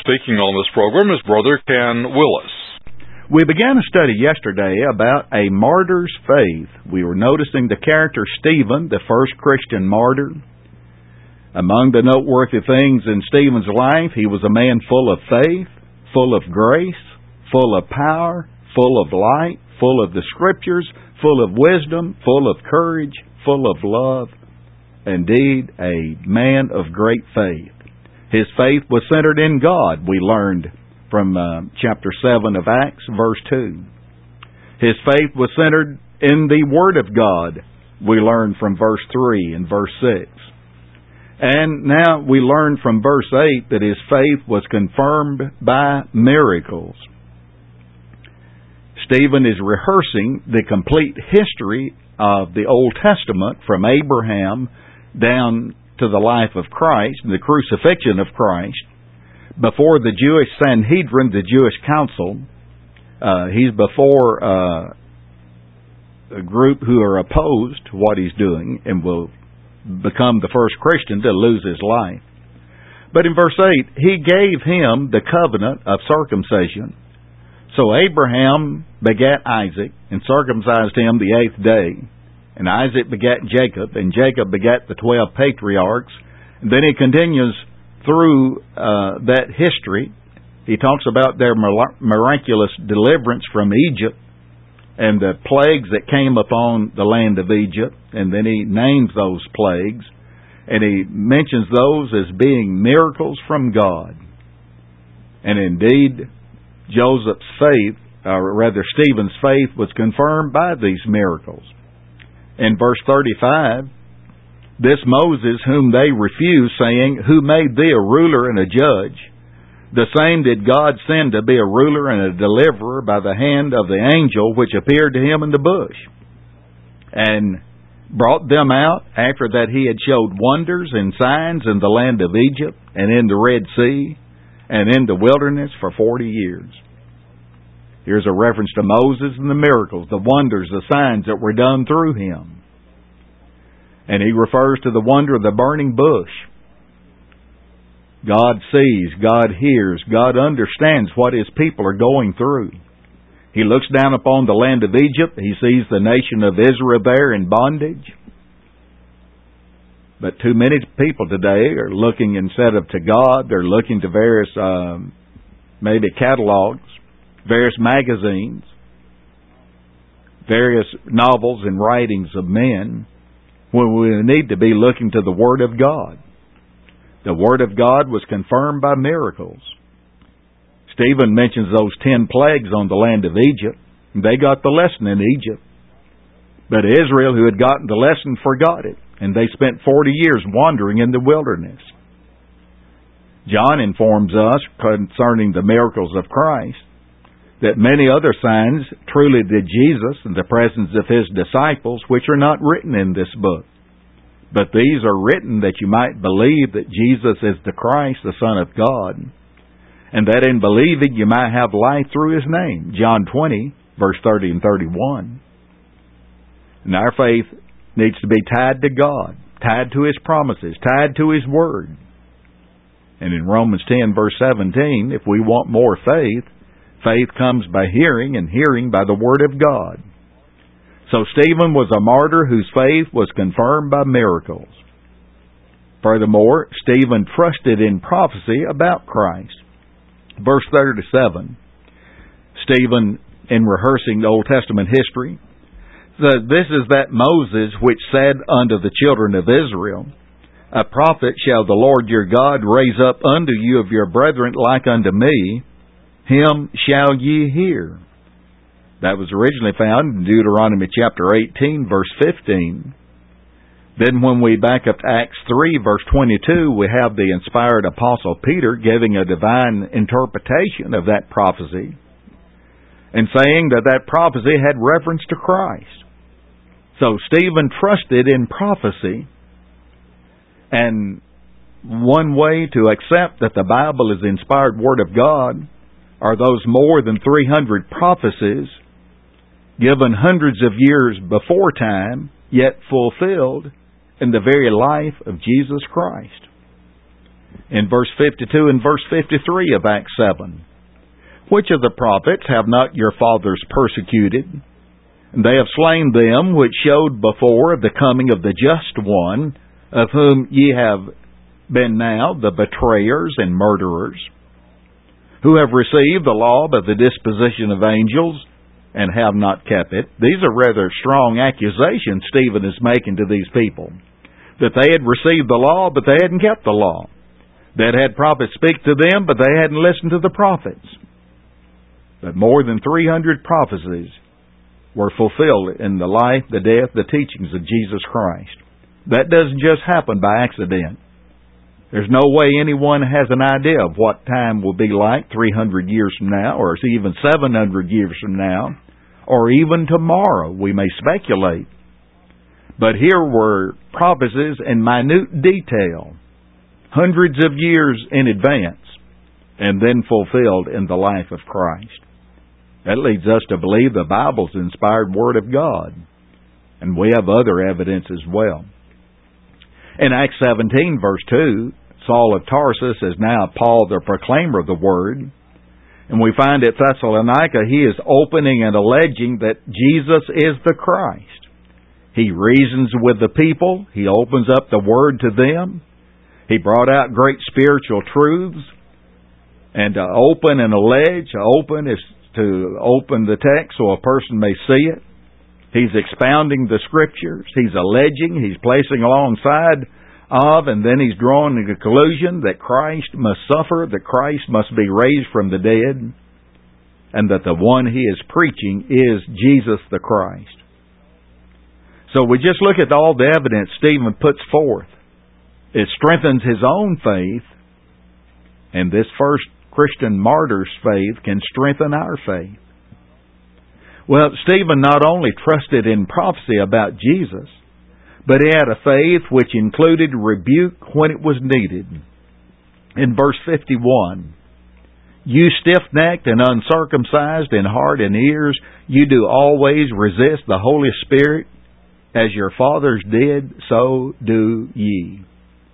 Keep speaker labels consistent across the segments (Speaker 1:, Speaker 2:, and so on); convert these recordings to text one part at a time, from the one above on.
Speaker 1: speaking on this program is Brother Ken Willis.
Speaker 2: We began a study yesterday about a martyr's faith. We were noticing the character Stephen, the first Christian martyr. Among the noteworthy things in Stephen's life, he was a man full of faith, full of grace, full of power, full of light, full of the Scriptures, full of wisdom, full of courage, full of love. Indeed, a man of great faith. His faith was centered in God, we learned from chapter 7 of Acts, verse 2. His faith was centered in the Word of God, we learned from verse 3 and verse 6. And now we learn from verse 8 that his faith was confirmed by miracles. Stephen is rehearsing the complete history of the Old Testament from Abraham down to the life of Christ, the crucifixion of Christ, before the Jewish Sanhedrin, the Jewish council. He's before a group who are opposed to what he's doing and will become the first Christian to lose his life. But in verse 8, he gave him the covenant of circumcision. So Abraham begat Isaac and circumcised him the 8th day. And Isaac begat Jacob, and Jacob begat the 12 patriarchs. And then he continues through that history. He talks about their miraculous deliverance from Egypt and the plagues that came upon the land of Egypt. And then he names those plagues. And he mentions those as being miracles from God. And indeed, Joseph's faith, or rather Stephen's faith, was confirmed by these miracles. In verse 35, this Moses whom they refused, saying, Who made thee a ruler and a judge? The same did God send to be a ruler and a deliverer by the hand of the angel which appeared to him in the bush, and brought them out after that he had showed wonders and signs in the land of Egypt and in the Red Sea and in the wilderness for 40 years. Here's a reference to Moses and the miracles, the wonders, the signs that were done through him. And he refers to the wonder of the burning bush. God sees, God hears, God understands what his people are going through. He looks down upon the land of Egypt. He sees the nation of Israel there in bondage. But too many people today are looking, instead of to God, they're looking to various, maybe catalogs, various magazines, various novels and writings of men, when we need to be looking to the Word of God. The Word of God was confirmed by miracles. Stephen mentions those 10 plagues on the land of Egypt. They got the lesson in Egypt. But Israel, who had gotten the lesson, forgot it. And they spent 40 years wandering in the wilderness. John informs us concerning the miracles of Christ that many other signs truly did Jesus in the presence of his disciples, which are not written in this book. But these are written that you might believe that Jesus is the Christ, the Son of God, and that in believing you might have life through his name. John 20, verse 30 and 31. And our faith needs to be tied to God, tied to his promises, tied to his word. And in Romans 10, verse 17, if we want more faith, faith comes by hearing, and hearing by the Word of God. So Stephen was a martyr whose faith was confirmed by miracles. Furthermore, Stephen trusted in prophecy about Christ. Verse 37, Stephen, in rehearsing the Old Testament history, said, This is that Moses which said unto the children of Israel, A prophet shall the Lord your God raise up unto you of your brethren like unto me, him shall ye hear. That was originally found in Deuteronomy chapter 18, verse 15. Then when we back up to Acts 3, verse 22, we have the inspired apostle Peter giving a divine interpretation of that prophecy and saying that that prophecy had reference to Christ. So Stephen trusted in prophecy, and one way to accept that the Bible is the inspired Word of God are those more than 300 prophecies given hundreds of years before time, yet fulfilled in the very life of Jesus Christ. In verse 52 and verse 53 of Acts 7. Which of the prophets have not your fathers persecuted? And they have slain them which showed before of the coming of the just one, of whom ye have been now the betrayers and murderers, who have received the law by the disposition of angels, and have not kept it. These are rather strong accusations Stephen is making to these people, that they had received the law, but they hadn't kept the law. That had prophets speak to them, but they hadn't listened to the prophets. But more than 300 prophecies were fulfilled in the life, the death, the teachings of Jesus Christ. That doesn't just happen by accident. There's no way anyone has an idea of what time will be like 300 years from now, or even 700 years from now, or even tomorrow. We may speculate. But here were prophecies in minute detail, hundreds of years in advance, and then fulfilled in the life of Christ. That leads us to believe the Bible's the inspired Word of God. And we have other evidence as well. In Acts 17, verse 2, Saul of Tarsus is now Paul the proclaimer of the Word. And we find at Thessalonica he is opening and alleging that Jesus is the Christ. He reasons with the people. He opens up the Word to them. He brought out great spiritual truths. And to open and allege, open is to open the text so a person may see it. He's expounding the Scriptures. He's alleging. He's placing alongside of, and then he's drawing the conclusion that Christ must suffer, that Christ must be raised from the dead, and that the one he is preaching is Jesus the Christ. So we just look at all the evidence Stephen puts forth. It strengthens his own faith, and this first Christian martyr's faith can strengthen our faith. Well, Stephen not only trusted in prophecy about Jesus, but he had a faith which included rebuke when it was needed. In verse 51, you stiff-necked and uncircumcised in heart and ears, you do always resist the Holy Spirit, as your fathers did, so do ye.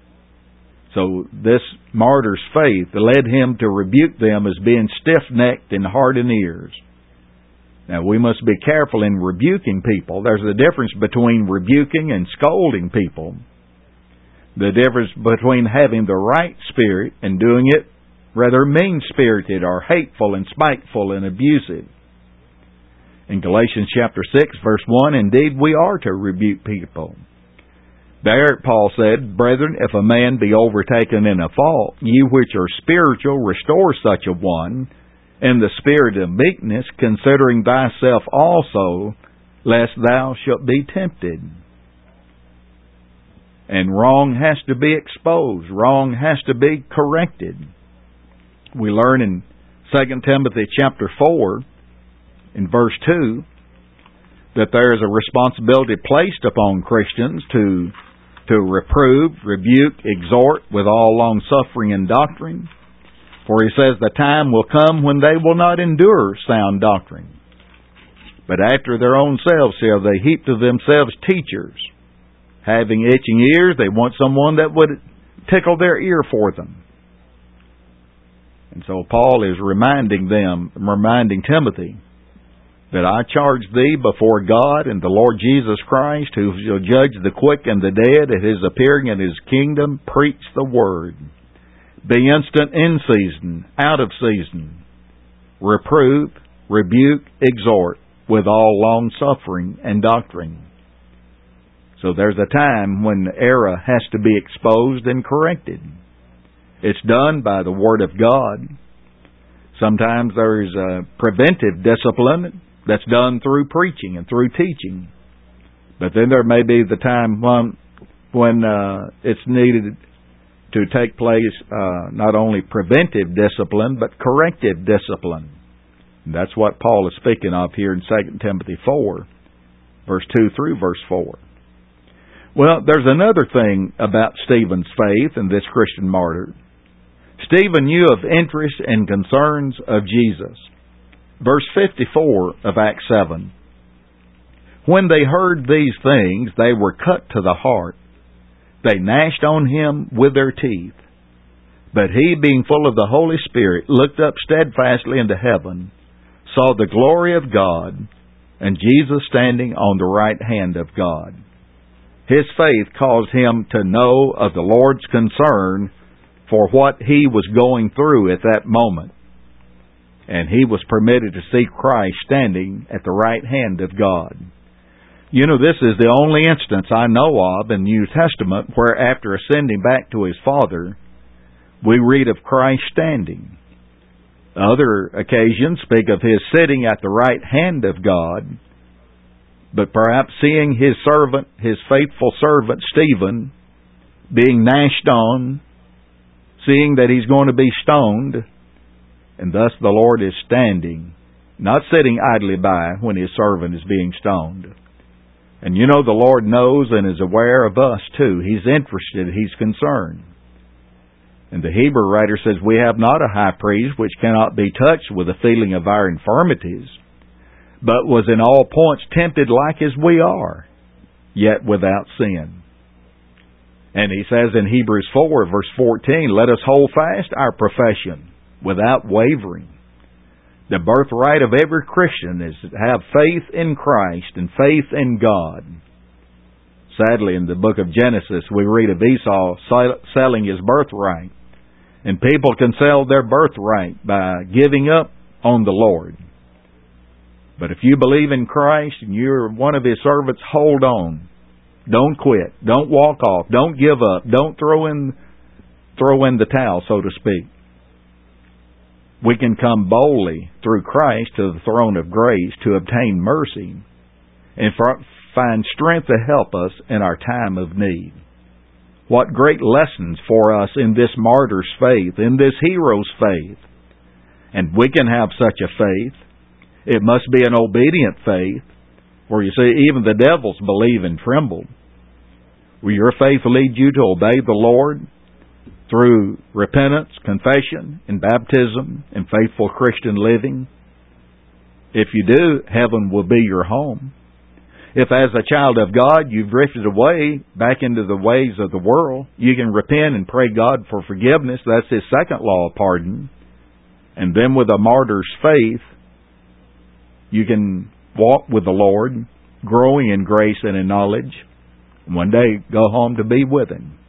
Speaker 2: So this martyr's faith led him to rebuke them as being stiff-necked in heart and ears. Now, we must be careful in rebuking people. There's a difference between rebuking and scolding people. The difference between having the right spirit and doing it rather mean-spirited or hateful and spiteful and abusive. In Galatians chapter 6, verse 1, indeed we are to rebuke people. There, Paul said, brethren, if a man be overtaken in a fault, ye which are spiritual, restore such a one, in the spirit of meekness, considering thyself also, lest thou shalt be tempted. And wrong has to be exposed. Wrong has to be corrected. We learn in 2 Timothy chapter 4, in verse 2, that there is a responsibility placed upon Christians to reprove, rebuke, exhort with all long-suffering and doctrine. For he says, the time will come when they will not endure sound doctrine, but after their own selves shall they heap to themselves teachers, having itching ears. They want someone that would tickle their ear for them. And so Paul is reminding Timothy, that I charge thee before God and the Lord Jesus Christ, who shall judge the quick and the dead at his appearing in his kingdom, preach the word. Be instant in season, out of season. Reprove, rebuke, exhort, with all long-suffering and doctrine. So there's a time when error has to be exposed and corrected. It's done by the Word of God. Sometimes there's a preventive discipline that's done through preaching and through teaching. But then there may be the time when it's needed to take place not only preventive discipline, but corrective discipline. And that's what Paul is speaking of here in 2 Timothy 4, verse 2 through verse 4. Well, there's another thing about Stephen's faith and this Christian martyr. Stephen knew of interests and concerns of Jesus. Verse 54 of Acts 7. When they heard these things, they were cut to the heart. They gnashed on him with their teeth. But he, being full of the Holy Spirit, looked up steadfastly into heaven, saw the glory of God, and Jesus standing on the right hand of God. His faith caused him to know of the Lord's concern for what he was going through at that moment. And he was permitted to see Christ standing at the right hand of God. You know, this is the only instance I know of in the New Testament where after ascending back to his Father, we read of Christ standing. Other occasions speak of his sitting at the right hand of God, but perhaps seeing his servant, his faithful servant Stephen, being gnashed on, seeing that he's going to be stoned, and thus the Lord is standing, not sitting idly by when his servant is being stoned. And you know, the Lord knows and is aware of us too. He's interested, He's concerned. And the Hebrew writer says, we have not a high priest which cannot be touched with the feeling of our infirmities, but was in all points tempted like as we are, yet without sin. And he says in Hebrews 4, verse 14, let us hold fast our profession without wavering. The birthright of every Christian is to have faith in Christ and faith in God. Sadly, in the book of Genesis, we read of Esau selling his birthright. And people can sell their birthright by giving up on the Lord. But if you believe in Christ and you're one of His servants, hold on. Don't quit. Don't walk off. Don't give up. Don't throw in the towel, so to speak. We can come boldly through Christ to the throne of grace to obtain mercy and find strength to help us in our time of need. What great lessons for us in this martyr's faith, in this hero's faith. And we can have such a faith. It must be an obedient faith, where you see even the devils believe and tremble. Will your faith lead you to obey the Lord through repentance, confession, and baptism, and faithful Christian living? If you do, heaven will be your home. If as a child of God you've drifted away back into the ways of the world, you can repent and pray God for forgiveness. That's His second law of pardon. And then with a martyr's faith, you can walk with the Lord, growing in grace and in knowledge, and one day go home to be with Him.